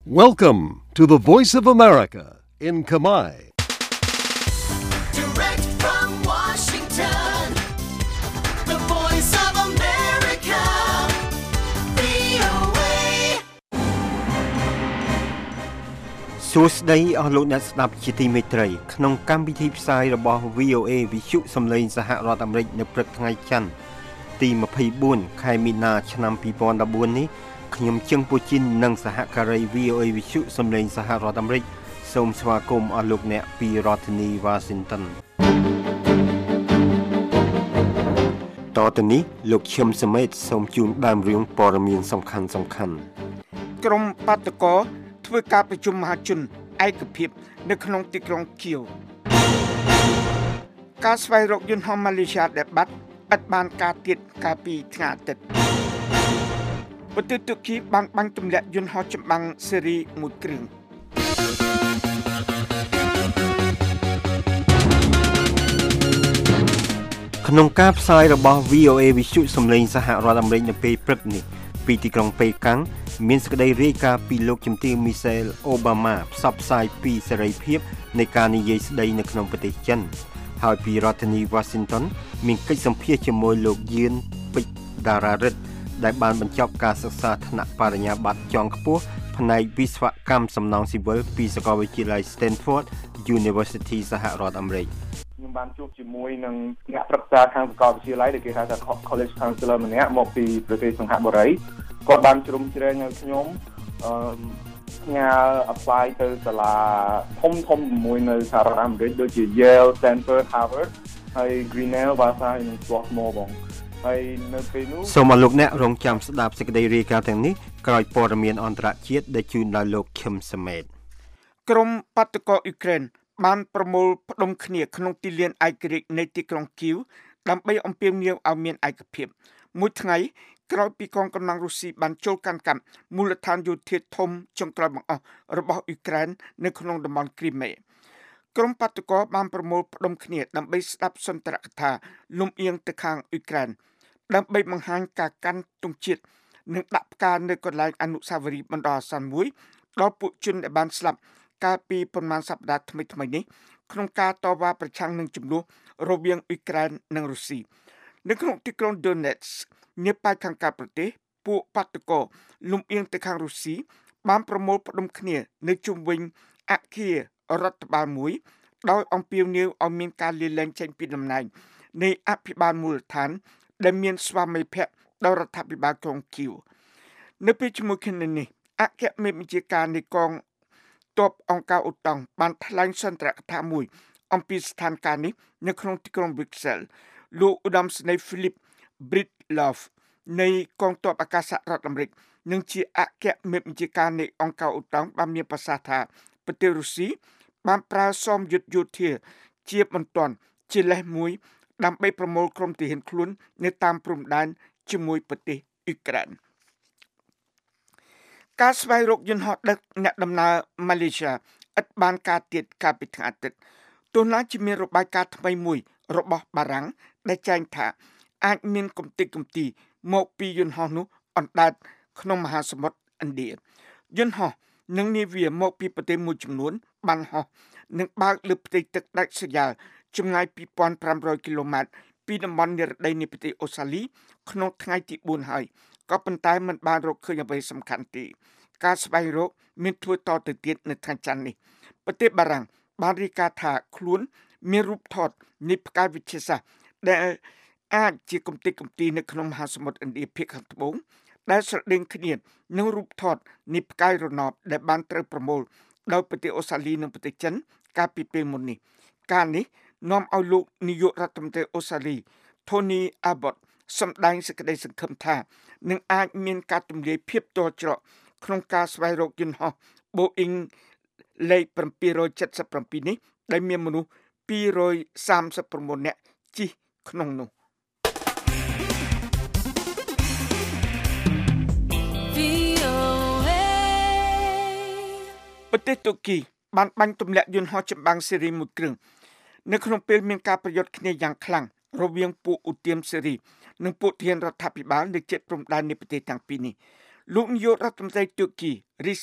Welcome to the Voice of America in Khmer. Direct from Washington, the Voice of America, VOA. សួស្តីអស់លោកអ្នកស្ដាប់ជាទីមេត្រីក្នុងកម្មវិធីផ្សាយរបស់ VOA វិទ្យុសំឡេងសហរដ្ឋអាមេរិកនៅព្រឹកថ្ងៃច័ន្ទទី24ខែមីនាឆ្នាំ2014នេះខ្ញុំជឹងពូជីននិងសហការី VOA វិទ្យុសំឡេងសហរដ្ឋអាមេរិកសូមស្វាគមន៍អស់លោកអ្នកពីរដ្ឋធានី Washington តទៅនេះលោកឈឹមសមេតសូមជូនដើមរឿងព័ត៌មានសំខាន់ក្រុមបាតកោធ្វើការប្រជុំមហាជនឯកភាពនៅក្នុងទីក្រុងគៀវការស្វែងរកយន្តហោះម៉ាឡេស៊ីដែលបាត់ឥតបានការទៀតកាលពីថ្ងៃអាទិត្យប្រទេសទូគីបានបាញ់ទម្លាក់យន្តហោះចម្បាំងស៊េរីមួយគ្រឿងក្នុងការផ្សាយរបស់ VOA វិទ្យុសំឡេងសហរដ្ឋអាមេរិកនៅពេលព្រឹកនេះពីទីក្រុងប៉េកាំងមានសេចក្តីរាយការណ៍ពីលោកជំទាវមីសែលអូបាម៉ាផ្សព្វផ្សាយពីសេរីភាពនៃការនិយាយស្តីនៅក្នុងប្រទេសចិនហើយពីរដ្ឋធានី Washington មានកិច្ចសម្ភាសជាមួយលោកយឿនពេជ្រដារ៉ារិទ្ធដែលបានបញ្ចប់ការសិក្សាថ្នាក់បរិញ្ញាបត្រជាន់ខ្ពស់ផ្នែកវិស្វកម្មសំណង់ស៊ីវិលពីសាកលវិទ្យាល័យ Stanford University សហរដ្ឋអាមេរិកខ្ញុំបានជួបជាមួយនឹងអ្នកប្រឹក្សាខាងសាកលវិទ្យាល័យដែលគេហៅថា College Counselor ម្នាក់មកពីប្រទេសសង្ហបុរីគាត់បានជ្រុំជ្រែងឲ្យខ្ញុំផ្ញើ apply ទៅសាលាធំមួយនៅសហរដ្ឋអាមេរិកដូចជា Yale, Stanford, Harvard ហើយ Grinnell បាសានិង Swarthmore បងហើយនៅពេលនោះសូមឲ្យលោកអ្នករងចាំស្ដាប់សេចក្តីរាយការណ៍ទាំងនេះក្រោយព័ត៌មានអន្តរជាតិដែលជូនដោយលោកខឹមសមេតក្រុមបាតកោអ៊ុយក្រែនបានប្រមូលផ្ដុំគ្នាក្នុងទីលានឯករាជ្យនៃទីក្រុងគៀវដើម្បីអំពាវនាវឲ្យមានឯកភាពមួយថ្ងៃក្រោយពីកងកម្លាំងរុស្ស៊ីបានចូលកាន់កាប់មូលដ្ឋានយោធាធំចុងក្រោយបង្អស់របស់អ៊ុយក្រែននៅក្នុងតំបន់គ្រីមេក្រុមបាតកោបានប្រមូលផ្ដុំគ្នាដើម្បីស្ដាប់សន្ទរកថាលំអៀងទៅខាងអ៊ុយក្រែនដើម្បីបង្ហាញការកាន់ទង់ជាតិនិងដាក់ផ្កានៅកន្លែងអនុស្សាវរីយ៍បណ្ដោះអាសន្នមួយដល់ពួកជនដែលបានស្លាប់កាលពីប្រមាណសប្តាហ៍ថ្មីៗនេះក្នុងការតវ៉ាប្រឆាំងនឹងជម្លោះរវាងអ៊ុយក្រែននិងរុស្ស៊ីនៅក្នុងទីក្រុង Donetsk នាប៉ែកខាងកើតប្រទេសពួកបាតកោលំអៀងទៅខាងរុស្ស៊ីបានប្រមូលផ្ដុំគ្នានៅជុំវិញអគាររដ្ឋបាលមួយដោយអំពាវនាវឲ្យមានការលាលែងចេញពីតំណែងនៃអភិបាលមូលដ្ឋានដែលមានស្វាមីភក្តិដល់រដ្ឋាភិបាលក្រុងគៀវនៅពេលជាមួយគ្នានេះអគ្គមេបញ្ជាការនៃកងទ័ពអង្គការអូតុងបានថ្លែងសន្ទរកថាមួយអំពីស្ថានភាពនេះនៅក្នុងទីក្រុង Brussels លោកឧត្តមសេនីយ៍ Philip Breedlove នៃកងទ័ពអាកាសរដ្ឋអាមេរិកនិងជាអគ្គមេបញ្ជាការនៃអង្គការអូតុងបានមានប្រសាសន៍ថាប្រទេសរុស្ស៊ីបានប្រើសមយុទ្ធយោធាជាបន្ទាន់ជាលេសមួយដើម្បីប្រមូលក្រុមទាហានខ្លួននៅតាមព្រំដែនជាមួយប្រទេសអ៊ុយក្រែនការស្វែងរកយន្តហោះដឹកអ្នកដំណើរម៉ាឡេស៊ីឥតបានការទៀតកាលពីថ្ងៃអាទិត្យទោះណាជាមានរបាយការណ៍ថ្មីមួយរបស់បារាំងដែលចែងថាអាចមានគំទេចគំទីមកពីយន្តហោះនោះអណ្ដែតក្នុងមហាសមុទ្រឥណ្ឌាយន្តហោះនិងនាវាមកពីប្រទេសមួយចំនួនបានហោះនិងបើកលើផ្ទៃទឹកដាច់ស្រយាលចម្ងាយ 2,500 គីឡូម៉ែត្រពីតំបន់និរដីនៃប្រទេសអូស្ត្រាលីក្នុងថ្ងៃទី4ហើយក៏ប៉ុន្តែមិនបានរកឃើញអ្វីសំខាន់ទេការស្វែងរកមានធ្វើតទៅទៀតនៅថ្ងៃច័ន្ទនេះប្រទេសបារាំងបានរាយការណ៍ថាខ្លួនមានរូបថតនៃផ្កាយវិទ្យាសាស្ត្រដែលអាចជាគំទេចគំទីនៅក្នុងមហាសមុទ្រឥណ្ឌាភាគខាងត្បូងដែលស្រដៀងគ្នានឹងរូបថតនៃផ្កាយរណបដែលបានត្រូវប្រមូលដោយប្រទេសអូស្ត្រាលីនិងប្រទេសចិនកាលពីពេលមុននេះការនេះនាំឲ្យលោកនាយករដ្ឋមន្ត្រីអូស្ត្រាលី Tony Abbott សម្ដែងសេចក្តីសង្ឃឹមថានឹងអាចមានការទម្លាយភាពតច្រកក្នុងការស្វែងរកយន្តហោះ Boeing លេខ777នេះដែលមានមនុស្ស239នាក់ជិះក្នុងនោះប្រទេសទូគីបានបាញ់ទម្លាក់យន្តហោះចម្បាំងស៊េរីមួយគ្រឿងនៅក្នុងពេលមានការប្រយុទ្ធគ្នាយ៉ាងខ្លាំងរវាងពួកឧទាមស៊េរីនិងពួកធានរដ្ឋាភិបាលនៅជិតព្រំដែននៃប្រទេសទាំងពីរនេះលោកនាយករដ្ឋមន្ត្រីទូគី Recep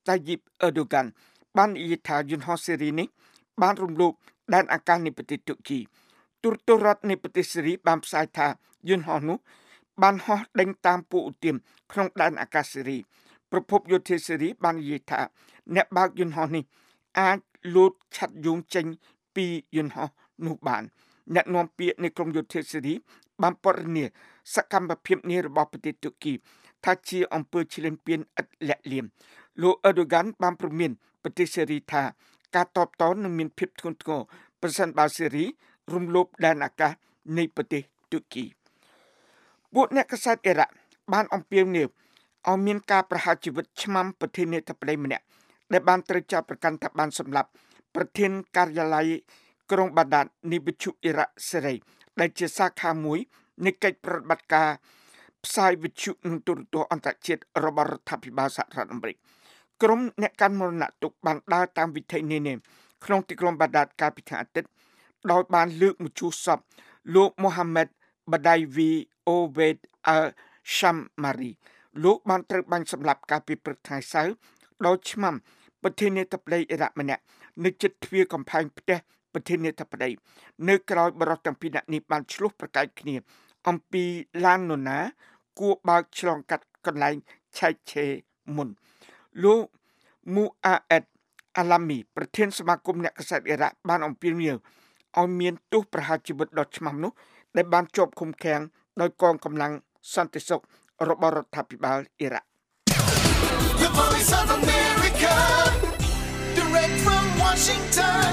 Tayyip Erdogan បាននិយាយថាយន្តហោះស៊េរីនេះបានរំលោភដែនអាកាសនៃប្រទេសតុរគីទូរទស្សន៍រដ្ឋនៃប្រទេសស៊េរីបានផ្សាយថាយន្តហោះនោះបានហោះដេញតាមពួកឧទាមក្នុងដែនអាកាសស៊េរីប្រភពយោធាស៊េរីបាននិយាយថាអ្នកបើកយន្តហោះនេះអាចលោតឆាត់យងចេញពីយន្តហោះនោះបានអ្នកនាំពាក្យនៃក្រមយោធាស៊េរីបានពណ៌នាសកម្មភាពនេះរបស់ប្រទេសតុរគីថាជាអំពើឈ្លានពានឥតលាក់លៀមលោក Erdogan បានព្រមានប្រទេសស៊េរីថាការតបតនឹងមានភាពធ្ងន់ធ្ងរប្រសិនបើស៊េរីរំលោភដែនអាកាសនៃប្រទេសតុរគីពួកអ្នកកាសែតអ៊ីរ៉ាក់បានអំពាវនាវឲ្យមានការប្រហារជីវិតឆ្មាំប្រធានាធិបតីម្នាក់ដែលបានត្រូវចាប់ប្រកាន់ថាបានសម្លាប់ប្រធានការិយាល័យក្រុងបាដាតនៃវិទ្យុអ៊ីរ៉ាក់សេរីដែលជាសាខាមួយនៃកិច្ចប្រតិបត្តិការផ្សាយវិទ្យុនិងទូរទស្សន៍អន្តរជាតិរបស់រដ្ឋាភិបាលសហរដ្ឋអាមេរិកក្រុមអ្នកកាន់មរណទុក្ខបានដើរតាមវិថីនានាក្នុងទីក្រុងបាដាតកាលពីថ្ងៃអាទិត្យដោយបានលើកមកជួសសពលោក Mohammed Badawi Oved al-Shamari លោកបានត្រូវបាញ់សម្លាប់កាលពីព្រឹកថ្ងៃសៅរ៍ដោយឆ្មាំប្រធានាធិបតីអ៊ីរ៉ាក់ម្នាក់នៅជិតទ្វារកំផែងផ្ទះប្រធានាធិបតីនៅក្រោយបរិសុទ្ធទាំងពីរនាក់នេះបានឆ្លោះប្រកែកគ្នាអំពីឡាននរណាគួរបើកឆ្លងកាត់កន្លែងឆែកឆេរមុនលោក Mu'aed Alami ប្រធានសមាគមអ្នកកាសែតអ៊ីរ៉ាក់បានអំពាវនាវឲ្យមានទោសប្រហារជីវិតដ៏ឆ្មាំនោះដែលបានជាប់ឃុំឃាំងដោយកងកម្លាំងសន្តិសុខរបស់រដ្ឋាភិបាលអ៊ីរ៉ាក់ The Voice of America, direct from Washington,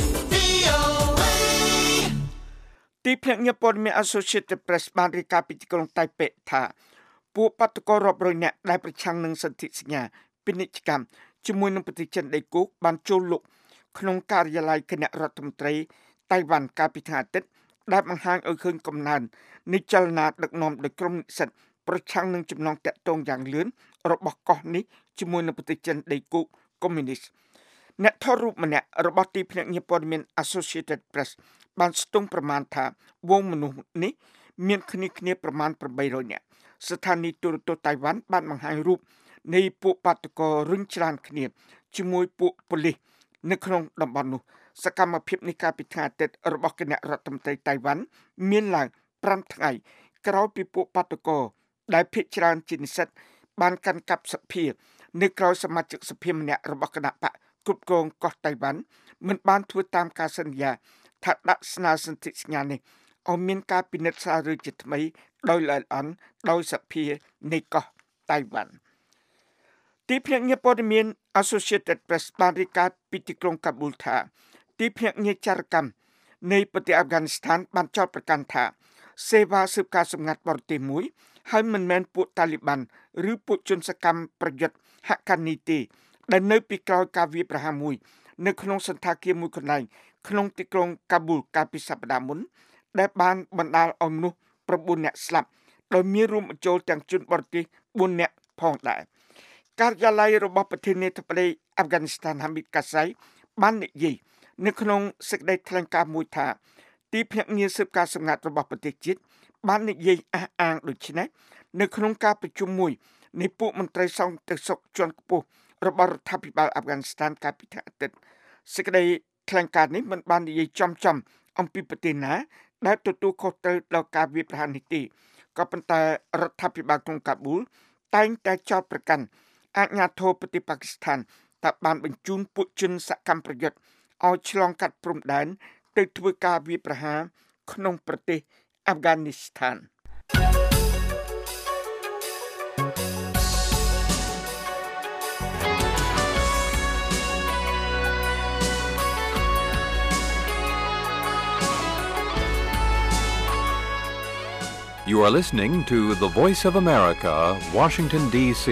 VOA. ទីភ្នាក់ងារព័ត៌មាន Associated Press បានរាយការណ៍ពីទីក្រុងតៃប៉េថាពួកបាតុកររាប់រយនាក់ដែលប្រឆាំងនឹងសន្ធិសញ្ញាពាណិជ្ជកម្មជាមួយនឹងប្រទេសចិនដីគោកបានចូលលុកក្នុងការិយាល័យគណៈរដ្ឋមន្ត្រីតៃវ៉ាន់កាលពីថ្ងៃអាទិត្យដែលបង្ហាញឲ្យឃើញកំណើននៃចលនាដឹកនាំដោយក្រុមនិស្សិតប្រឆាំងនឹងចំណងតាក់ទងយ៉ាងលឿនរបស់កោះនេះជាមួយនឹងប្រទេសចិនដីគោកកុម្មុយនីសអ្នកថតរូបម្នាក់របស់ទីភ្នាក់ងារព័ត៌មាន Associated Press បានស្ទង់ប្រមាណថាវងមនុស្សនេះមានគ្នាប្រមាណ800នាក់ស្ថានីយទូរទស្សន៍តៃវ៉ាន់បានបង្ហាញរូបនៃពួកបាតុកររុញច្រានគ្នាជាមួយពួកប៉ូលីសនៅក្នុងតំបន់នោះសកម្មភាពនេះកាលពីថ្ងៃអាទិត្យរបស់គណៈរដ្ឋមន្ត្រីតៃវ៉ាន់មានឡើង5ថ្ងៃក្រោយពីពួកបាតុករដែលភាគច្រើនជានិស្សិតបានកាន់កាប់សភានៅក្រោយសមាជិកសភាម្នាក់របស់គណៈបកគ្រប់គ្រងកោះតៃវ៉ាន់មិនបានធ្វើតាមការសន្យាថាដាក់ស្នើសន្ធិសញ្ញានេះឲ្យមានការពិនិត្យស្រាវជ្រាវជាថ្មីដោយល្អិតល្អន់ដោយសភានៃកោះតៃវ៉ាន់ទីភ្នាក់ងារព័ត៌មាន Associated Press បានរាយការណ៍ពីទីក្រុងកាប៊ូលថាទីភ្នាក់ងារចារកម្មនៃប្រទេសអាហ្វហ្គានីស្ថានបានចោទប្រកាន់ថាសេវាស៊ើបការសម្ងាត់បរទេសមួយហើយមិនមែនពួកតាលីបានឬពួកជនសកម្មប្រយុទ្ធហាក់កានីទេដែលនៅពីក្រោយការវាយប្រហារមួយនៅក្នុងសន្តាគារមួយកន្លែងក្នុងទីក្រុងកាប៊ូលកាលពីសប្តាហ៍មុនដែលបានបណ្ដាលឲ្យមនុស្ស9នាក់ស្លាប់ដោយមានរួមបញ្ចូលទាំងជនបរទេស4នាក់ផងដែរការិយាល័យរបស់ប្រធានាធិបតីអាហ្វហ្គានីស្ថានហាមីតកាសៃបាននិយាយនៅក្នុងសេចក្តីថ្លែងការណ៍មួយថាទីភ្នាក់ងារស៊ើបការសម្ងាត់របស់ប្រទេសជាតិបាននិយាយអះអាងដូចនេះនៅក្នុងការប្រជុំមួយនៃពួកមន្ត្រីសន្តិសុខជាន់ខ្ពស់របស់រដ្ឋាភិបាលអាហ្វហ្គានីស្ថានកាលពីថ្ងៃអាទិត្យសេចក្តីថ្លែងការណ៍នេះមិនបាននិយាយចំអំពីប្រទេសណាដែលទទួលខុសត្រូវដល់ការវាយប្រហារនេះទេក៏ប៉ុន្តែរដ្ឋាភិបាលក្រុងកាប៊ូលតែងតែចោទប្រកាន់អាជ្ញាធរប្រទេសប៉ាគីស្ថានថាបានបញ្ជូនពួកជនសកម្មប្រយុទ្ធឲ្យឆ្លងកាត់ព្រំដែនទៅធ្វើការវាយប្រហារក្នុងប្រទេសអាហ្វហ្គានីស្ថាន You are listening to The Voice of America, Washington, D.C.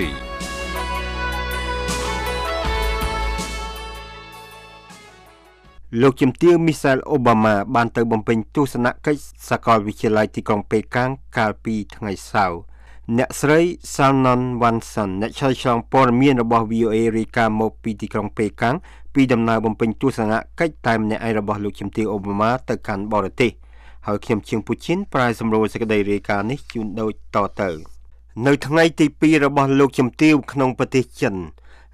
លោកជំទាវ Michelle Obama បានទៅបំពេញទស្សនកិច្ចសាកលវិទ្យាល័យទីក្រុងប៉េកាំងកាលពីថ្ងៃសៅរ៍អ្នកស្រី Shannon Watson អ្នកឆ្លៃឆ្លងព័ត៌មានរបស់ VOA រាយការណ៍មកពីទីក្រុងប៉េកាំងពីដំណើរបំពេញទស្សនកិច្ចតែម្នាក់ឯងរបស់លោកជំទាវ Obama ទៅកាន់បរទេសហើយខ្ញុំជាងពូជីនប្រាយសម្រួលសេចក្តីរាយការណ៍នេះជូនដូចតទៅនៅថ្ងៃទី2របស់លោកជំទាវក្នុងប្រទេសចិន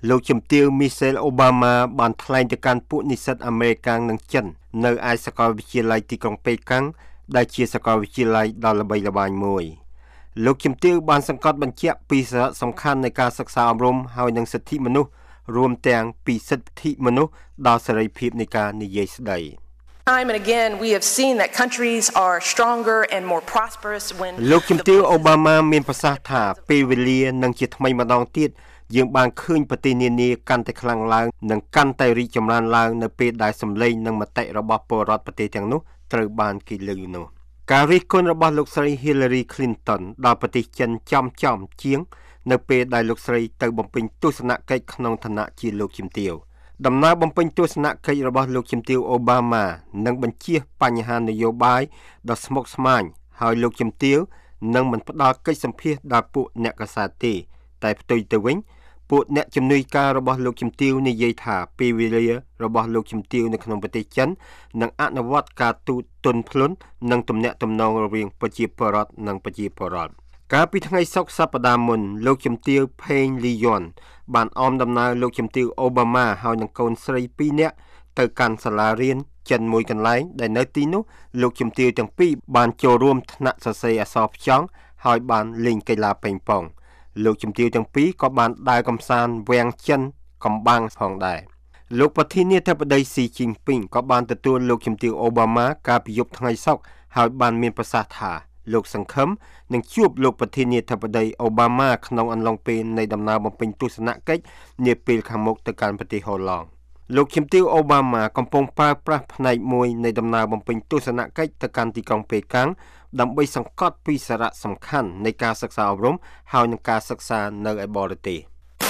លោកជំទាវ Michelle Obama បានថ្លែងទៅកាន់ពួកនិស្សិតអាមេរិកនិងចិននៅឯសាកលវិទ្យាល័យទីក្រុងប៉េកាំងដែលជាសាកលវិទ្យាល័យដ៏ល្បីល្បាញមួយលោកជំទាវបានសង្កត់បញ្ជាក់ពីសារៈសំខាន់នៃការសិក្សាអប់រំហើយនិងសិទ្ធិមនុស្សរួមទាំងពីសិទ្ធិមនុស្សដល់សេរីភាពនៃការនិយាយស្ដី Time and again we have seen that countries are stronger and more prosperous when លោកជំទាវ Obama មានប្រសាសន៍ថាពេលវេលានឹងជាថ្មីម្ដងទៀតយើងបានឃើញប្រទេសនានាកាន់តែខ្លាំងឡើងនិងកាន់តែរីកចម្រើនឡើងនៅពេលដែលសម្លេងនិងមតិរបស់ពលរដ្ឋប្រទេសទាំងនោះត្រូវបានគេលើកនោះការរិះគន់របស់លោកស្រី Hillary Clinton ដល់ប្រទេសចិនចំជាងនៅពេលដែលលោកស្រីទៅបំពេញទស្សនកិច្ចក្នុងឋានៈជាលោកជំទាវដំណើរបំពេញទស្សនកិច្ចរបស់លោកជំទាវ Obama នឹងបញ្ជៀសបញ្ហានយោបាយដ៏ស្មុគស្មាញហើយលោកជំទាវនឹងមិនផ្ដល់កិច្ចសម្ភាសន៍ដល់ពួកអ្នកកាសែតទេតែផ្ទុយទៅវិញពួកអ្នកជំនួយការរបស់លោកជំទាវនិយាយថាពេលវេលារបស់លោកជំទាវនៅក្នុងប្រទេសចិននឹងអនុវត្តការទូតទន់ភ្លន់និងទំនាក់ទំនងរវាងប្រជាពលរដ្ឋនិងប្រជាពលរដ្ឋកាលពីថ្ងៃសុក្រសប្តាហ៍មុនលោកជំទាវ Peng Lyon បានអមដំណើរលោកជំទាវ Obama ហើយនឹងកូនស្រី2នាក់ទៅកាន់សាលារៀនចិនមួយកន្លែងដែលនៅទីនោះលោកជំទាវទាំងពីរបានចូលរួមថ្នាក់សរសេរអក្សរផ្ចង់ហើយបានលេងកីឡាប៉េងប៉ុងលោកជំទាវទាំងពីរក៏បានដើរកម្សាន្តវាំងចិនកំបាំងផងដែរលោកប្រធានាធិបតី Xi Jinping ក៏បានទទួលលោកជំទាវ Obama កាលពីយប់ថ្ងៃសុក្រហើយបានមានប្រសាសន៍ថាលោកសង្ឃឹមនឹងជួបលោកប្រធានាធិបតី Obama ក្នុងអំឡុងពេលនៃដំណើរបំពេញទស្សនកិច្ចនាពេលខាងមុខទៅកាន់ប្រទេសហូឡង់លោកជំទាវ Obama កំពុងប្រើប្រាស់ផ្នែកមួយនៃដំណើរបំពេញទស្សនកិច្ចទៅកាន់ទីក្រុងប៉េកាំងដើម្បីសង្កត់ពីសារៈសំខាន់នៃការសិក្សាអប់រំហើយនឹងការសិក្សានៅឯបរទេស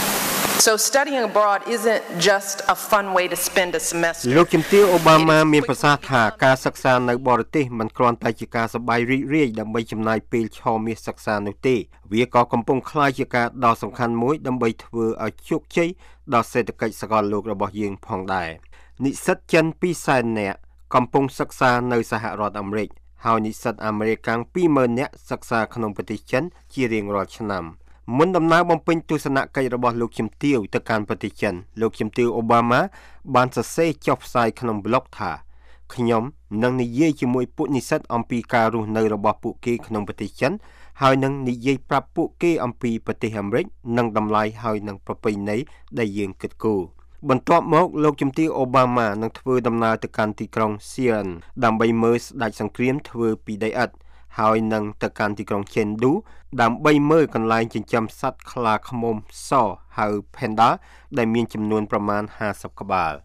So studying abroad isn't just a fun way to spend a semester. លោកជំទាវ Obama មានប្រសាសន៍ថាការសិក្សានៅបរទេសមិនគ្រាន់តែជាការសប្បាយរីករាយដើម្បីចំណាយពេលឆមាសសិក្សានោះទេវាក៏កំពុងក្លាយជាការដ៏សំខាន់មួយដើម្បីធ្វើឲ្យជោគជ័យដល់សេដ្ឋកិច្ចសកលលោករបស់យើងផងដែរនិស្សិតចិន 200,000 នាក់កំពុងសិក្សានៅសហរដ្ឋអាមេរិកហើយនិស្សិតអាមេរិក20,000 នាក់សិក្សាក្នុងប្រទេសចិនជារៀងរាល់ឆ្នាំមុនដំណើរបំពេញទស្សនកិច្ចរបស់លោកជំទាវទៅកាន់ប្រទេសចិនលោកជំទាវ Obama បានសរសេរចុះផ្សាយក្នុងប្លុកថាខ្ញុំនឹងនិយាយជាមួយពួកនិស្សិតអំពីការរស់នៅរបស់ពួកគេក្នុងប្រទេសចិនហើយនឹងនិយាយប្រាប់ពួកគេអំពីប្រទេសអាមេរិកនិងតម្លៃហើយនឹងប្រពៃណីដែលយើងគិតគូរបន្ទាប់មកលោកជំទាវ Obama នឹងធ្វើដំណើរទៅកាន់ទីក្រុង Xi'an ដើម្បីមើលស្ដេចសង្គ្រាមធ្វើពីដីឥដ្ឋហើយនឹងទៅកាន់ទីក្រុង Chengdu ដើម្បីមើលកន្លែងចិញ្ចឹមសត្វខ្លាឃ្មុំសហៅ Panda ដែលមានចំនួនប្រមាណ50ក្បាល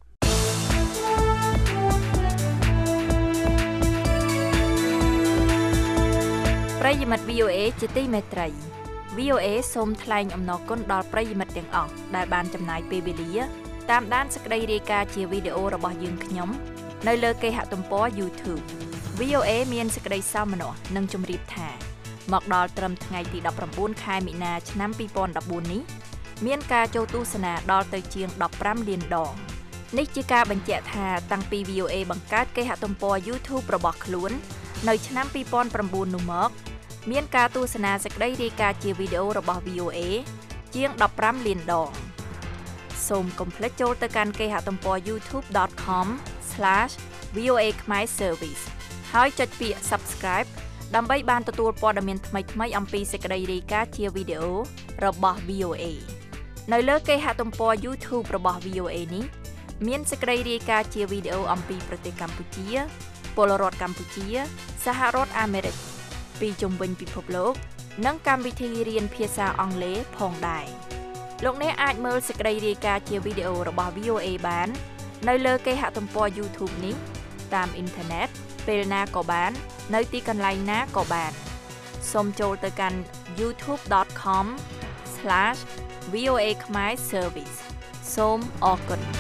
ប្រិយមិត្ត VOA ជាទីមេត្រី VOA សូមថ្លែងអំណរគុណដល់ប្រិយមិត្តទាំងអស់ដែលបានចំណាយពេលវេលាតាមដានសេចក្តីរាយការណ៍ជាវីដេអូរបស់យើងខ្ញុំនៅលើគេហទំព័រ YouTube VOA មានសេចក្តីសោមនស្សនិងជម្រាបថាមកដល់ត្រឹមថ្ងៃទី19ខែមីនាឆ្នាំ2014នេះមានការចូលទស្សនាដល់ទៅជាង15លានដងនេះជាការបញ្ជាក់ថាតាំងពី VOA បង្កើតគេហទំព័រ YouTube របស់ខ្លួននៅឆ្នាំ2009នោះមកមានការទស្សនាសេចក្តីរាយការណ៍ជាវីដេអូរបស់ VOA ជាង15លានដងសូមកុំភ្លេចចូលទៅកាន់គេហទំព័រ youtube.com/VOA Khmer Service ហើយចុចពាក្យ Subscribe ដើម្បីបានទទួលព័ត៌មានថ្មីៗអំពីសេចក្តីរាយការណ៍ជាវីដេអូរបស់ VOA នៅលើគេហទំព័រ YouTube របស់ VOA នេះមានសេចក្តីរាយការណ៍ជាវីដេអូអំពីប្រទេសកម្ពុជាពលរដ្ឋកម្ពុជាសហរដ្ឋអាមេរិកពីជុំវិញពិភពលោកនិងកម្មវិធីរៀនភាសាអង់គ្លេសផងដែរលោកអ្នកអាចមើលសេចក្តីរាយការណ៍ជាវីដេអូរបស់ VOA បាននៅលើគេហទំព័រ YouTube នេះតាមអ៊ីនធឺណិតពេលណាក៏បាននៅទីកន្លែងណាក៏បានសូមចូលទៅកាន់ youtube.com/VOA Khmer Service សូមអរគុណ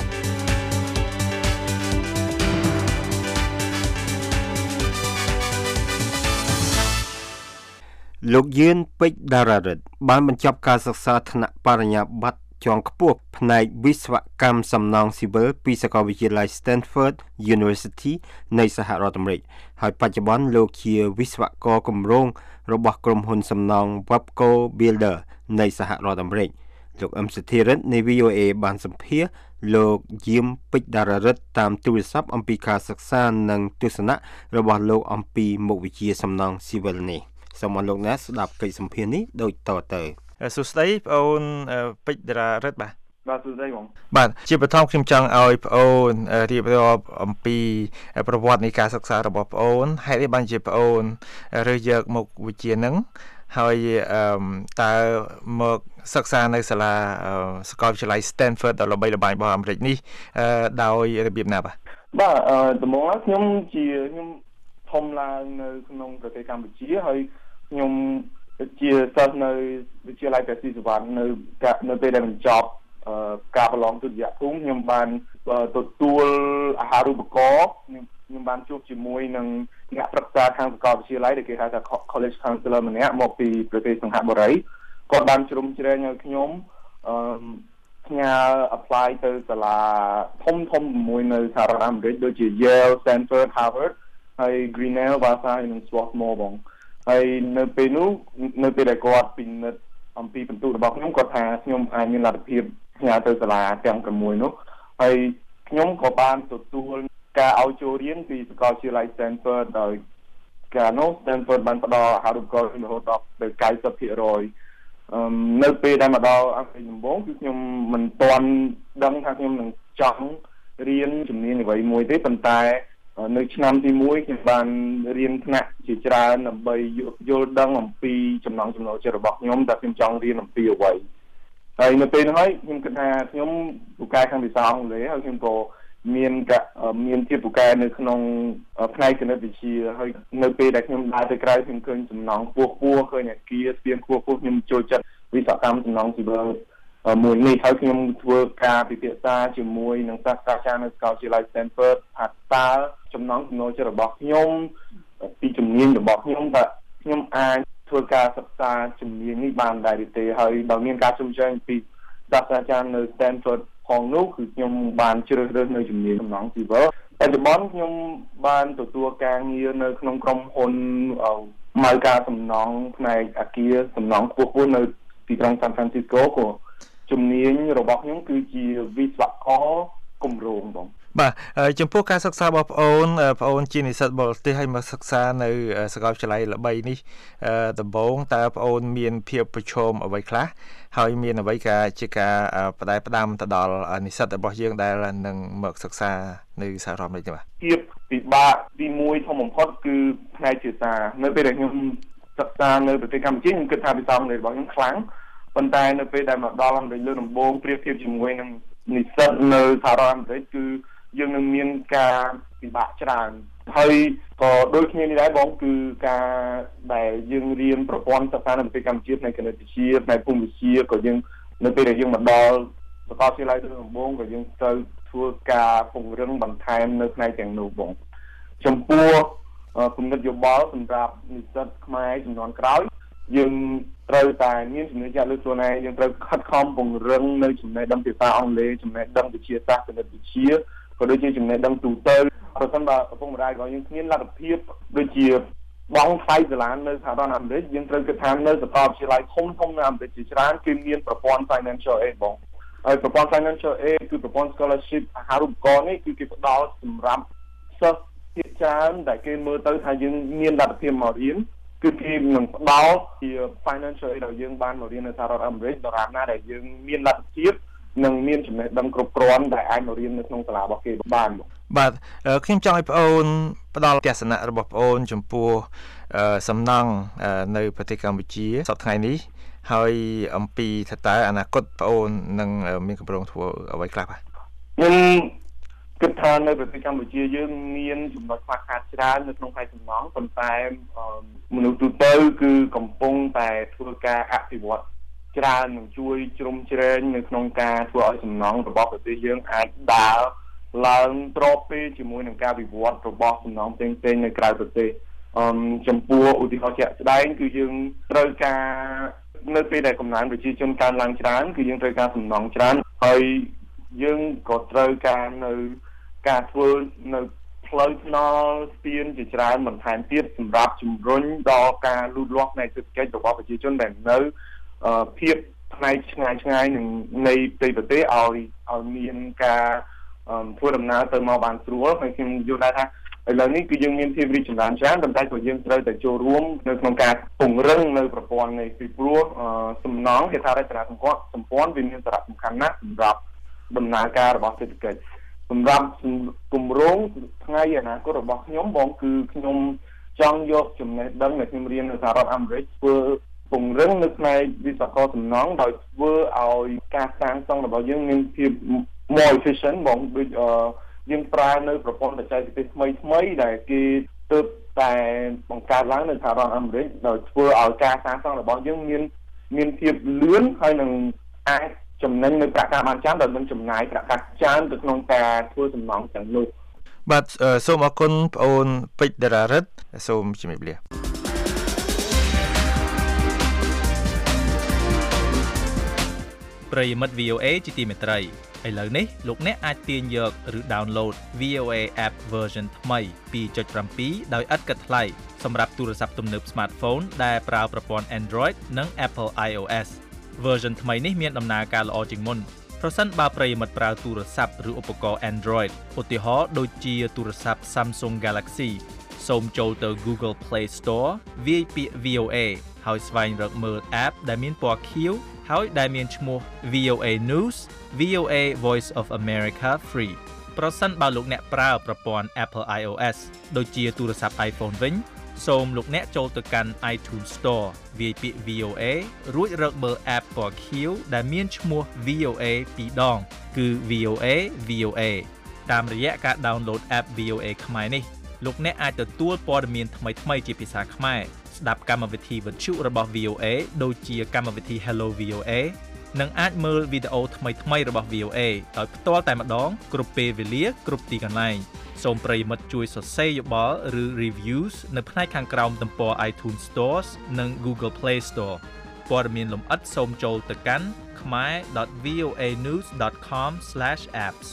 លោកយឿនពេជ្រដារ៉ារិតបានបញ្ចប់ការសិក្សាថ្នាក់បរិញ្ញាបត្រជាន់ខ្ពស់ផ្នែកវិស្វកម្មសំណង់ស៊ីវិលពីសាកលវិទ្យាល័យ Stanford University នៃសហរដ្ឋអាមេរិកហើយបច្ចុប្បន្នលោកជាវិស្វករគម្រោងរបស់ក្រុមហ៊ុនសំណង់ Wapco Builder នៃសហរដ្ឋអាមេរិកលោកអឹមសិទ្ធិរិទ្ធនៃ VOA បានសម្ភាសលោកយាមពេជ្រដាររិទ្ធតាមទូរស័ព្ទអំពីការសិក្សានិងទស្សនៈរបស់លោកអំពីមុខវិជ្ជាសំណង់ស៊ីវិលនេះសូមឲ្យលោកអ្នកស្ដាប់កិច្ចសម្ភាសនេះដូចតទៅសួស្តីបងអូនពេជ្រដាររិទ្ធបាទសួស្តីបងបាទជាបឋមខ្ញុំចង់ឲ្យបងអូនរៀបរាប់អំពីប្រវត្តិនៃការសិក្សារបស់បងអូនហេតុអីបានជាបងអូនរើសយកមុខវិជ្ជាហ្នឹងហើយតើមកសិក្សានៅសាលាសាកលវិទ្យាល័យ Stanford ដ៏ល្បីល្បាញរបស់អាមេរិកនេះដោយរបៀបណាបាទដំបូងខ្ញុំធំឡើងនៅក្នុងប្រទេសកម្ពុជាហើយខ្ញុំជាសិស្សនៅវិទ្យាល័យព្រះស៊ីសុវត្ថិនៅពេលដែលបញ្ចប់ការប្រឡងទុតិយភូមិខ្ញុំបានទទួលអាហារូបករណ៍ខ្ញុំបានជួបជាមួយនឹងអ្នកប្រឹក្សាខាងសាកលវិទ្យាល័យដែលគេហៅថា College Counselor ម្នាក់មកពីប្រទេសសង្ហបុរីគាត់បានជ្រុំជ្រែងឲ្យខ្ញុំផ្ញើ apply ទៅសាលាធំមួយនៅសហរដ្ឋអាមេរិកដូចជា Yale, Stanford, Harvard ហើយ Grinnell, Vassar និង Swarthmore បងហើយនៅពេលដែលគាត់ពិនិត្យអំពីបន្ទុករបស់ខ្ញុំគាត់ថាខ្ញុំអាចមានលទ្ធភាពផ្ញើទៅសាលាទាំង6នោះហើយខ្ញុំក៏បានទទួលការឲ្យចូលរៀនពីសាកលវិទ្យាល័យ Stanford ដោយការនោះ Stanford បានផ្ដល់អាហារូបករណ៍រហូតដល់ 90% នៅពេលដែលមកដល់អង់គ្លេសដំបូងគឺខ្ញុំមិនទាន់ដឹងថាខ្ញុំនឹងចង់រៀនជំនាញអ្វីមួយទេប៉ុន្តែនៅឆ្នាំទី1ខ្ញុំបានរៀនថ្នាក់ជាច្រើនដើម្បីយល់ដឹងអំពីចំណង់ចំណូលចិត្តរបស់ខ្ញុំដែលខ្ញុំចង់រៀនអំពីអ្វីហើយនៅពេលនោះហើយខ្ញុំគិតថាខ្ញុំពូកែខាងភាសាអង់គ្លេសហើយខ្ញុំក៏មានជាពូកែនៅក្នុងផ្នែកគណិតវិទ្យាហើយនៅពេលដែលខ្ញុំដើរទៅក្រៅខ្ញុំឃើញចំណង់ខ្ពស់ឃើញអាគារស្ពានខ្ពស់ខ្ញុំចូលចិត្តវិស្វកម្មចំណង់ស៊ីវិលមួយនេះហើយខ្ញុំធ្វើការពិភាក្សាជាមួយនឹងសាស្ត្រាចារ្យនៅសាកលវិទ្យាល័យ Stanford ថាតើចំណង់ចំណូលចិត្តរបស់ខ្ញុំពីជំនាញរបស់ខ្ញុំតើខ្ញុំអាចធ្វើការសិក្សាជំនាញនេះបានដែរឬទេហើយបើមានការជម្រាបពីសាស្ត្រាចារ្យនៅ Stanford ផងនោះគឺខ្ញុំបានជ្រើសរើសនៅជំនាញសំណង់ស៊ីវិលបច្ចុប្បន្នខ្ញុំបានទទួលការងារនៅក្នុងក្រុមហ៊ុនម៉ៅការសំណង់ផ្នែកអគារសំណង់ខ្ពស់នៅទីក្រុង San Francisco ក៏ជំនាញរបស់ខ្ញុំគឺជាវិស្វករគម្រោងបងបាទចំពោះការសិក្សារបស់បងអូនជានិស្សិតបរទេសហើយមកសិក្សានៅសាកលវិទ្យាល័យល្បីនេះដំបូងតើបងអូនមានភាពប្រឈមអ្វីខ្លះហើយមានអ្វីជាការបដិបដាមទៅដល់និស្សិតរបស់យើងដែលនឹងមកសិក្សានៅសហរដ្ឋអាមេរិកនេះបាទភាពពិបាកទី1ធំបំផុតគឺផ្នែកភាសានៅពេលដែលខ្ញុំសិក្សានៅប្រទេសកម្ពុជាខ្ញុំគិតថាភាសាអង់គ្លេសរបស់ខ្ញុំខ្លាំងប៉ុន្តែនៅពេលដែលមកដល់អាមេរិកលើដំបូងប្រៀបធៀបជាមួយនឹងនិស្សិតនៅសហរដ្ឋអាមេរិកគឺយើងនឹងមានការពិបាកច្រើនហើយក៏ដូចគ្នានេះដែរបងគឺការដែលយើងរៀនប្រព័ន្ធសិក្សានៅប្រទេសកម្ពុជាផ្នែកគណិតវិទ្យាផ្នែកភូមិវិទ្យាក៏យើងនៅពេលដែលយើងមកដល់សាកលវិទ្យាល័យដំបូងក៏យើងត្រូវធ្វើការពង្រឹងបន្ថែមនៅផ្នែកទាំងនោះបងចំពោះគំនិតយោបល់សម្រាប់និស្សិតខ្មែរជំនាន់ក្រោយយើងត្រូវតែមានចំណេះដឹងលើខ្លួនឯងយើងត្រូវខិតខំពង្រឹងនៅចំណេះដឹងភាសាអង់គ្លេសចំណេះដឹងវិទ្យាសាស្ត្រគណិតវិទ្យាក៏ដូចជាចំណេះដឹងទូទៅប្រសិនបើឪពុកម្ដាយរបស់យើងគ្មានលទ្ធភាពដូចជាបង់ថ្លៃសាលានៅសហរដ្ឋអាមេរិកយើងត្រូវគិតថានៅសាកលវិទ្យាល័យធំនៅអាមេរិកជាច្រើនគឺមានប្រព័ន្ធ financial aid បងហើយប្រព័ន្ធ financial aid គឺប្រព័ន្ធ scholarship អាហារូបករណ៍នេះគឺគេផ្ដល់សម្រាប់សិស្សភាគច្រើនដែលគេមើលទៅថាយើងមានលទ្ធភាពមករៀនគឺគេនឹងផ្ដល់ជា financial aid ដល់យើងបានមករៀននៅសហរដ្ឋអាមេរិកដរាបណាដែលយើងមានលទ្ធភាពនិងមានចំណេះដឹងគ្រប់គ្រាន់ដែលអាចមករៀននៅក្នុងសាលារបស់គេបានបាទខ្ញុំចង់ឲ្យបងអូនផ្ដល់ទស្សនៈរបស់បងអូនចំពោះសំណង់នៅប្រទេសកម្ពុជាសប្តាហ៍ថ្ងៃនេះហើយអំពីថាតើអនាគតបងអូននឹងមានគម្រោងធ្វើអ្វីខ្លះបាទខ្ញុំគិតថានៅប្រទេសកម្ពុជាយើងមានចំណុចខ្វះខាតច្រើននៅក្នុងផ្នែកសំណង់ប៉ុន្តែមនុស្សទូទៅគឺកំពុងតែធ្វើការអភិវឌ្ឍច្រើននឹងជួយជ្រោមជ្រែងនៅក្នុងការធ្វើឲ្យសំណង់របស់ប្រទេសយើងអាចដើរឡើងទ្របពេលជាមួយនឹងការវិវត្តរបស់សំណង់ផ្សេងៗនៅក្រៅប្រទេសចំពោះឧទាហរណ៍ជាក់ស្ដែងគឺយើងត្រូវការនៅពេលដែលកំណើនប្រជាជនកើនឡើងច្រើនគឺយើងត្រូវការសំណង់ច្រើនហើយយើងក៏ត្រូវការនៅការធ្វើនៅផ្លូវថ្នល់ស្ពានជាច្រើនបន្ថែមទៀតសម្រាប់ជំរុញដល់ការលូតលាស់ផ្នែកសេដ្ឋកិច្ចរបស់ប្រជាជនដែលនៅភាពផ្នែកឆ្ងាយនឹងនៃប្រទេសឲ្យមានការធ្វើដំណើរទៅមកបានស្រួលហើយខ្ញុំយល់ថាឥឡូវនេះគឺយើងមានភាពរីកចម្រើនច្រើនប៉ុន្តែក៏យើងត្រូវតែចូលរួមនៅក្នុងការពង្រឹងនៅប្រព័ន្ធនេះពីព្រោះសំណង់ហេដ្ឋារចនាសម្ព័ន្ធវាមានសារៈសំខាន់ណាស់សម្រាប់ដំណើរការរបស់សេដ្ឋកិច្ចសម្រាប់គម្រោងថ្ងៃអនាគតរបស់ខ្ញុំបងគឺខ្ញុំចង់យកចំណេះដឹងដែលខ្ញុំរៀននៅសហរដ្ឋអាមេរិកធ្វើពង្រឹងនៅផ្នែកវិស្វករសំណង់ដោយធ្វើឲ្យការសាងសង់របស់យើងមានភាព more efficient បងដូចយើងប្រើនៅប្រព័ន្ធបច្ចេកទេសថ្មីដែលគេទើបតែបង្កើតឡើងនៅសហរដ្ឋអាមេរិកដោយធ្វើឲ្យការសាងសង់របស់យើងមានភាពលឿនហើយនឹងអាចចំណេញនៅប្រាក់ការបានច្រើនដោយមិនចំណាយប្រាក់កាសច្រើនទៅក្នុងការធ្វើសំណង់ទាំងនោះបាទសូមអរគុណបងអូនពេជ្រតារារិទ្ធសូមជំរាបលាប្រិយមិត្ត VOA ជាទីមេត្រីឥឡូវនេះលោកអ្នកអាចទាញយកឬ download VOA app version ថ្មី 2.7 ដោយឥតគិតថ្លៃសម្រាប់ទូរស័ព្ទទំនើប smartphone ដែលប្រើប្រព័ន្ធ Android និង Apple iOS version ថ្មីនេះមានដំណើរការល្អជាងមុនប្រសិនបើប្រិយមិត្តប្រើទូរស័ព្ទឬឧបករណ៍ Android ឧទាហរណ៍ដូចជាទូរស័ព្ទ Samsung Galaxy សូមចូលទៅ Google Play Store វាយពាក្យ VOA ហើយស្វែងរកមើល app ដែលមានពណ៌ខៀវហើយដែលមានឈ្មោះ VOA News VOA Voice of America Free ប្រសិនបើលោកអ្នកប្រើប្រព័ន្ធ Apple iOS ដូចជាទូរស័ព្ទ iPhone វិញសូមលោកអ្នកចូលទៅកាន់ iTunes Store វាយពាក្យ VOA រួចរកមើល app ពណ៌ខៀវដែលមានឈ្មោះ VOA ពីរដងគឺ VOA តាមរយៈការ download app VOA ខ្មែរនេះលោកអ្នកអាចទទួលព័ត៌មានថ្មីៗជាភាសាខ្មែរស្ដាប់កម្មវិធីវិទ្យុរបស់ VOA ដូចជាកម្មវិធី Hello VOA និងអាចមើលវីដេអូថ្មីៗរបស់ VOA ដោយផ្ទាល់តែម្ដងគ្រប់ពេលវេលាគ្រប់ទីកន្លែងសូមប្រិយមិត្តជួយសរសេរយោបល់ឬ reviews នៅផ្នែកខាងក្រោមទំព័រ iTunes Stores និង Google Play Store ព័ត៌មានលម្អិតសូមចូលទៅកាន់ khmer.voanews.com/apps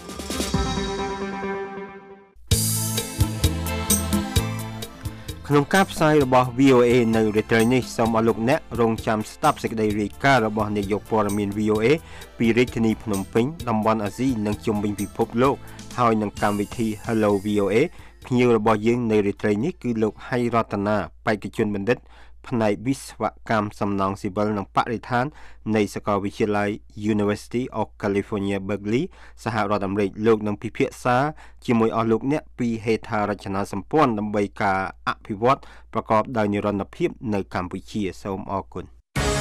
ក្នុងការផ្សាយរបស់ VOA នៅរាត្រីនេះសូមឲ្យលោកអ្នករងចាំស្ដាប់សេចក្តីរាយការណ៍របស់នាយកព័ត៌មាន VOA ពីរាជធានីភ្នំពេញតំបន់អាស៊ីនិងជុំវិញពិភពលោកហើយនឹងកម្មវិធី Hello VOA ភ្ញៀវរបស់យើងនៅរាត្រីនេះគឺលោកហៃរតនាបេក្ខជនបណ្ឌិតផ្នែកវិស្វកម្មសំណង់ស៊ីវិលនិងបរិស្ថាននៃសាកលវិទ្យាល័យ University of California Berkeley សហរដ្ឋអាមេរិកលោកនឹងពិភាក្សាជាមួយអស់លោកអ្នកពីហេដ្ឋារចនាសម្ព័ន្ធដើម្បីការអភិវឌ្ឍប្រកបដោយនិរន្តរភាពនៅកម្ពុជាសូមអរគុណ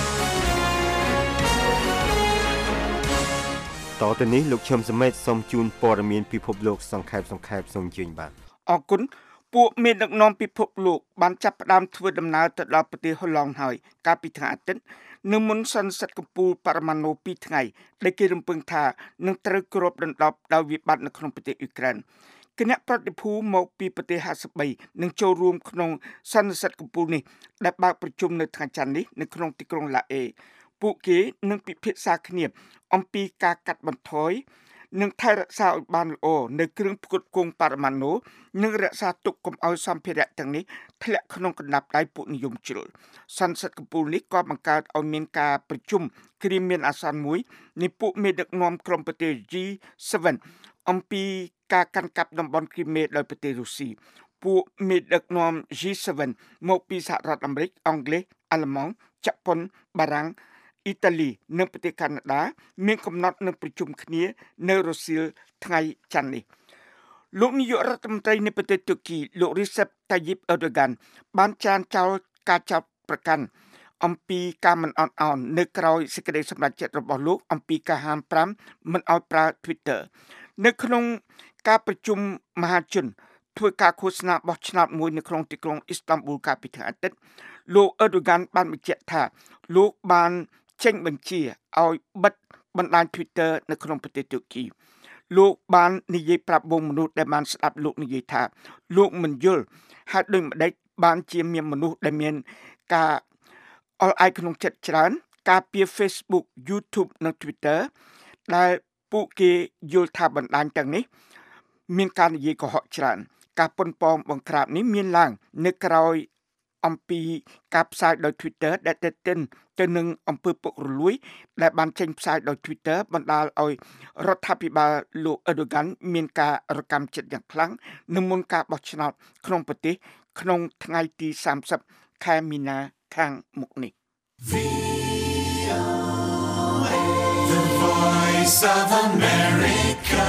តទៅនេះលោកឈឹមសមេតសូមជូនព័ត៌មានពិភពលោកសង្ខេបសូមជឿបាទអរគុណពួកមេដឹកនាំពិភពលោកបានចាប់ផ្ដើមធ្វើដំណើរទៅដល់ប្រទេសហូឡង់ហើយកាលពីថ្ងៃអាទិត្យនៅមុនសន្និសីទកំពូលបរមាណូ2ថ្ងៃដែលគេរំពឹងថានឹងត្រូវគ្របដណ្ដប់ដោយវិបត្តិនៅក្នុងប្រទេសអ៊ុយក្រែនគណៈប្រតិភូមកពីប្រទេស53នឹងចូលរួមក្នុងសន្និសីទកំពូលនេះដែលបើកប្រជុំនៅថ្ងៃច័ន្ទនេះនៅក្នុងទីក្រុងឡាអេពួកគេនឹងពិភាក្សាគ្នាអំពីការកាត់បន្ថយនិងថែរក្សាឲ្យបានល្អនៅគ្រឿងផ្គត់ផ្គង់បរិមាណនោះនិងរក្សាទុកកុំឲ្យសម្ភារៈទាំងនេះធ្លាក់ក្នុងកណ្ដាប់ដៃពួកនិយមជ្រុលសន្និសីទកំពូលនេះក៏បង្កើតឲ្យមានការប្រជុំគ្រាមានអាសន្នមួយនៃពួកមេដឹកនាំក្រុមប្រទេស G7 អំពីការកាន់កាប់តំបន់គ្រីមេដោយប្រទេសរុស្ស៊ីពួកមេដឹកនាំ G7 មកពីសហរដ្ឋអាមេរិកអង់គ្លេសអាល្លឺម៉ង់ជប៉ុនបារាំងអ៊ីតាលីនិងប្រទេសកាណាដាមានកំណត់នឹងប្រជុំគ្នានៅរសៀលថ្ងៃច័ន្ទនេះលោកនាយករដ្ឋមន្ត្រីនៃប្រទេសទូគីលោក Recep Tayyip Erdogan បានចានចោលការចាប់ប្រកាន់អំពីការមិនអន់ឱននៅក្រៅសេចក្តីសម្រេចចិត្តរបស់លោកអំពីការហាម5មិនឲ្យប្រើ Twitter នៅក្នុងការប្រជុំមហាជនធ្វើការឃោសនាបោះឆ្នោតមួយនៅក្នុងទីក្រុងអ៊ីស្តង់ប៊ូលកាលពីថ្ងៃអាទិត្យលោក Erdogan បានបញ្ជាក់ថាលោកបានចេញបញ្ជាឲ្យបិទបណ្ដាញ Twitter នៅក្នុងប្រទេសទូគីលោកបាននិយាយប្រាប់វងមនុស្សដែលបានស្ដាប់លោកនិយាយថាលោកមិនយល់ហេតុដូចម្ដេចបានជាមានមនុស្សដែលមានការអល់អាយក្នុងចិត្តច្រើនការពារ Facebook YouTube និង Twitter ដែលពួកគេយល់ថាបណ្ដាញទាំងនេះមានការនិយាយកុហកច្រើនការប៉ុនប៉ងបង្ក្រាបនេះមានឡើងនៅក្រោយអំពីការផ្សាយដោយ Twitter ដែលទៅនឹងអំពើពុករលួយដែលបានចេញផ្សាយដោយ Twitter បណ្ដាលឲ្យរដ្ឋាភិបាលលោក Erdogan មានការរកម្មចិត្តយ៉ាងខ្លាំងនៅមុនការបោះឆ្នោតក្នុងប្រទេសក្នុងថ្ងៃទី30 ខែមីនាខាងមុខនេះ The Voice of America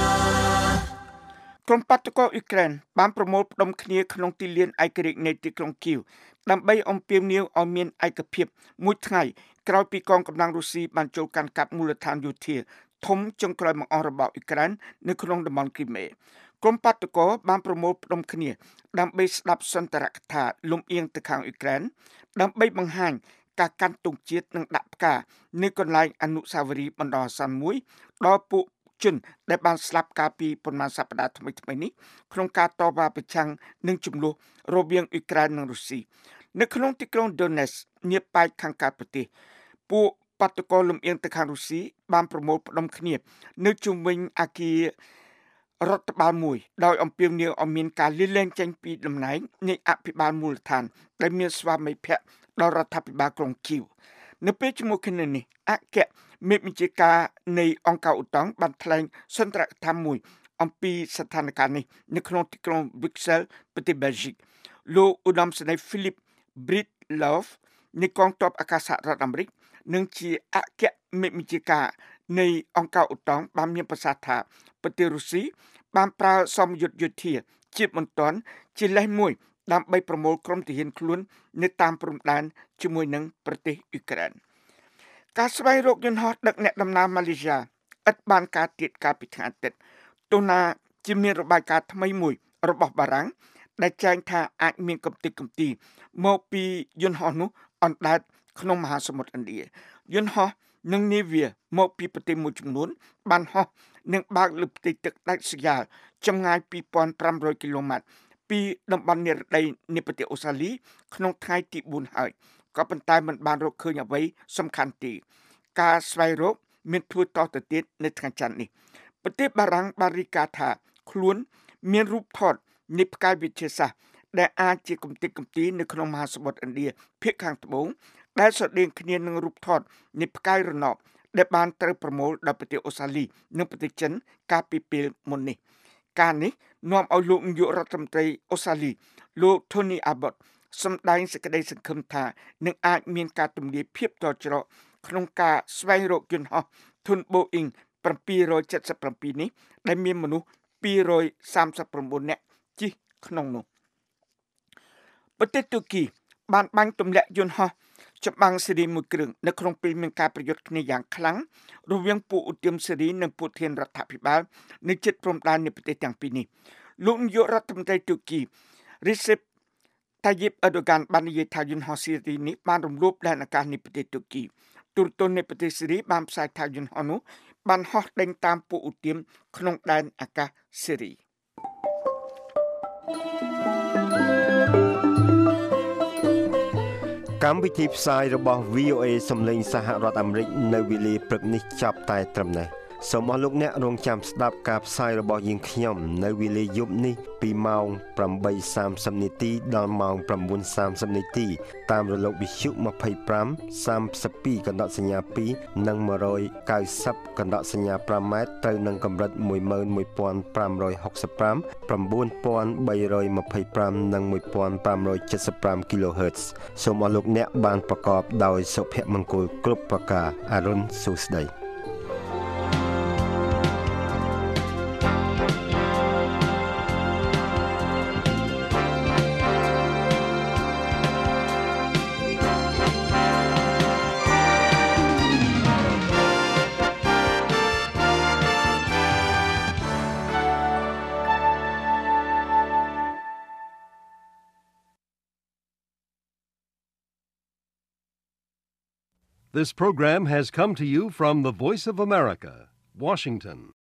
ក្រុមបាតុករអ៊ុយក្រែនបានប្រមូលផ្ដុំគ្នាក្នុងទីលានឯករាជ្យនៃទីក្រុងគីវដើម្បីអំពាវនាវឲ្យមានឯកភាពមួយថ្ងៃក្រោយពីកងកម្លាំងរុស្ស៊ីបានចូលកាន់កាប់មូលដ្ឋានយោធាធំចុងក្រោយបង្អស់របស់អ៊ុយក្រែននៅក្នុងតំបន់គ្រីមេក្រុមបាតុករបានប្រមូលផ្ដុំគ្នាដើម្បីស្ដាប់សន្ទរកថាលំអៀងទៅខាងអ៊ុយក្រែនដើម្បីបង្ហាញការកាន់ទង់ជាតិនិងដាក់ផ្កានៅកន្លែងអនុស្សាវរីយ៍បណ្ដោះអាសន្នមួយដល់ពួកជនដែលបានស្លាប់កាលពីប្រមាណសប្តាហ៍ថ្មីៗនេះក្នុងការតវ៉ាប្រឆាំងនឹងជម្លោះរវាងអ៊ុយក្រែននិងរុស្ស៊ីនៅក្នុងទីក្រុង Donetsk នាប៉ែកខាងកើតប្រទេសពួកបាតុករលំអៀងទៅខាងរុស្ស៊ីបានប្រមូលផ្ដុំគ្នានៅជុំវិញអគាររដ្ឋបាលមួយដោយអំពាវនាវឲ្យមានការលាលែងចេញពីតំណែងនៃអភិបាលមូលដ្ឋានដែលមានស្វាមីភក្តិដល់រដ្ឋាភិបាលក្រុងគីវនៅពេលជាមួយគ្នានេះអគ្គមេបញ្ជាការនៃអង្គការឧត្តមបានថ្លែងសន្ទរកថាមួយអំពីស្ថានភាពនេះនៅក្នុងទីក្រុង Brussels ប្រទេស Belgique លោកឧត្តមសេនីយ៍ Philip Breedlove នៃកងទ័ពអាកាសរដ្ឋអាមេរិកនិងជាអគ្គមេបញ្ជាការនៃអង្គការឧត្តមបានមានប្រសាសន៍ថាប្រទេសរុស្ស៊ីបានប្រើសម្ពយុទ្ធយោធាជាបន្ទាន់ជាលេសមួយដើម្បីប្រមូលក្រុមទាហានខ្លួននៅតាមព្រំដែនជាមួយនឹងប្រទេសអ៊ុយក្រែនការស្វែងរកយន្តហោះដឹកអ្នកដំណើរម៉ាឡេស៊ីឥតបានការទៀតកាលពីថ្ងៃអាទិត្យទោះណាជាមានរបាយការណ៍ថ្មីមួយរបស់បារាំងដែលចែងថាអាចមានកំទេចកំទីមកពីយន្តហោះនោះអណ្ដែតក្នុងមហាសមុទ្រឥណ្ឌាយន្តហោះនិងនាវាមកពីប្រទេសមួយចំនួនបានហោះនិងបើកលើផ្ទៃទឹកដាច់ស្រយាលចម្ងាយ 2,500 គីឡូម៉ែត្រពីតំបន់និរដីនៃប្រទេសអូស្ត្រាលីក្នុងថ្ងៃទី4ហើយក៏ប៉ុន្តែមិនបានរកឃើញអ្វីសំខាន់ទេការស្វែងរកមានធ្វើតទៅទៀតនៅថ្ងៃច័ន្ទនេះប្រទេសបារាំងបានរាយការណ៍ថាខ្លួនមានរូបថតនៃផ្កាយវិទ្យាសាស្ត្រដែលអាចជាកំទេចកំទីនៅក្នុងមហាសមុទ្រឥណ្ឌាភាគខាងត្បូងដែលស្រដៀងគ្នានឹងរូបថតនៃផ្កាយរណបដែលបានត្រូវប្រមូលដោយប្រទេសអូស្ត្រាលីនិងប្រទេសចិនកាលពីពេលមុននេះការនេះនាំឲ្យលោកនាយករដ្ឋមន្ត្រីអូស្ត្រាលីលោក Tony Abbott សម្ដែងសេចក្តីសង្ឃឹមថានឹងអាចមានការទម្លាយភាពតច្រកក្នុងការស្វែងរកយន្តហោះធុន Boeing 777 នេះដែលមានមនុស្ស239នាក់ជិះក្នុងនោះប្រទេសទូគីបានបាញ់ទម្លាក់យន្តហោះចម្បាំងស៊េរីមួយគ្រឿងនៅក្នុងពេលមានការប្រយុទ្ធគ្នាយ៉ាងខ្លាំងរវាងពួកឧទាមស៊េរីនិងពួកធានរដ្ឋាភិបាលនៅជិតព្រំដែននៃប្រទេសទាំងពីរនេះលោកនាយករដ្ឋមន្ត្រីទូគី Recep Tayyip Erdogan បាននិយាយថាយន្តហោះស៊េរីនេះបានរំលោភដែនអាកាសនៃប្រទេសទូគីទូរទស្សន៍នៃប្រទេសស៊េរីបានផ្សាយថាយន្តហោះនោះបានហោះដេញតាមពួកឧទាមក្នុងដែនអាកាសស៊េរីកម្មវិធីផ្សាយរបស់ VOA សំឡេងសហរដ្ឋអាមេរិកនៅវេលាព្រឹកនេះចាប់តែត្រឹមនេះសូមអរលោកអ្នករងចាំស្ដាប់ការផ្សាយរបស់យើងខ្ញុំនៅវេលាយប់នេះពីម៉ោង 8:30 នាទីដល់ម៉ោង 9:30 នាទីតាមរលកវិទ្យុ 25 32 កណ្ដកសញ្ញា 2 និង 190 កណ្ដកសញ្ញា 5 ម៉ែត្រត្រូវនឹងកម្រិត 11565 9325 និង 1575 kHz សូមអរលោកអ្នកបានប្រកបដោយសុភមង្គលគ្រប់ប្រការអរុនសួស្តី This program has come to you from the Voice of America, Washington.